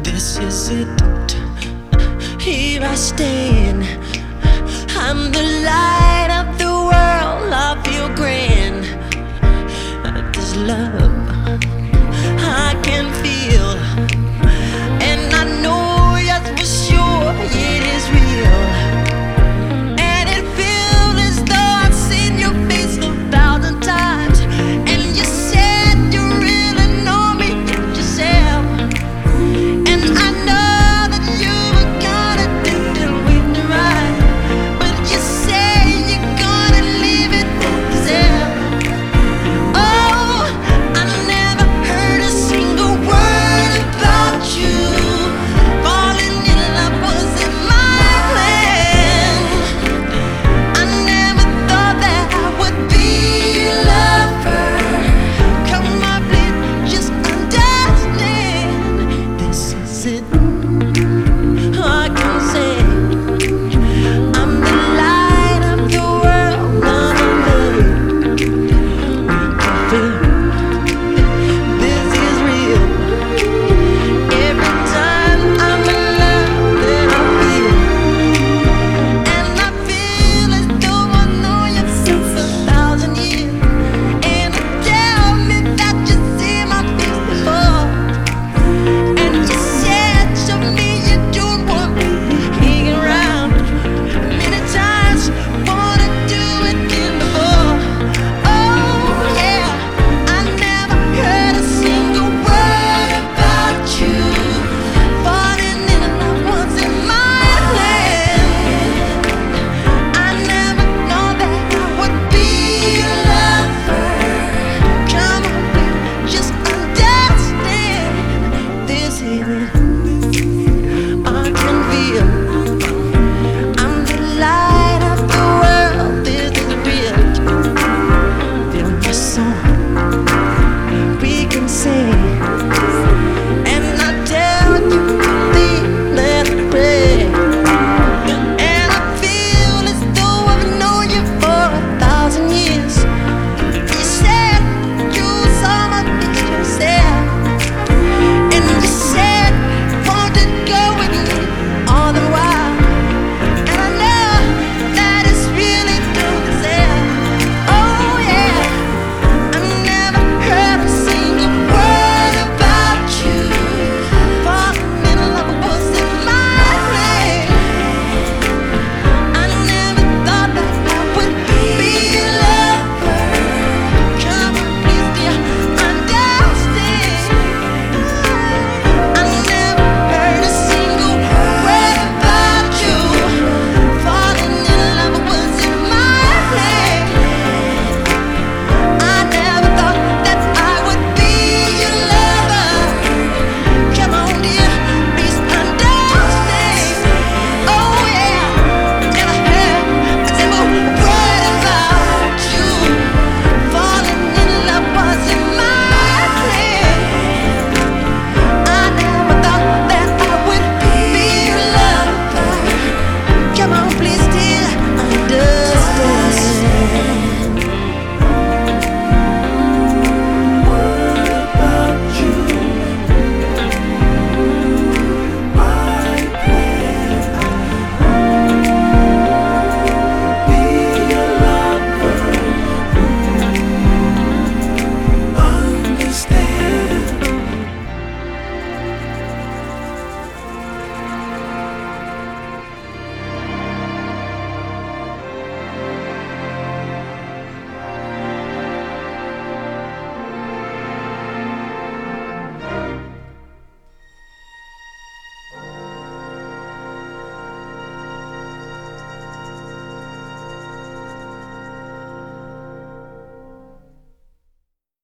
This is it. Here I stand. I'm the light of the world. I feel grand. This love I can feel, and I know yes for sure it is real. And it feels as though I've seen your face 1,000 times. And you said you really know me yourself. And I know that you were gonna do the wait right, but you say you're gonna leave it yourself. Oh, I never heard a single word about you. Falling in love wasn't my plan. I never thought that I would be a lover. Come on, please, just understand. This is it. I can say I'm the light of the world. I'm in love. We can feel this is real. Every time I'm in love, then I feel, and I feel as though I know you since 1,000 years. And you tell me that you see my face before, and you said to me you don't want me hanging around. Many times wanna do it again before. Oh yeah, I never heard a single word about you. Falling in love wasn't my plan. I never know that I would be a lover. Come on, please, just understand. This is it.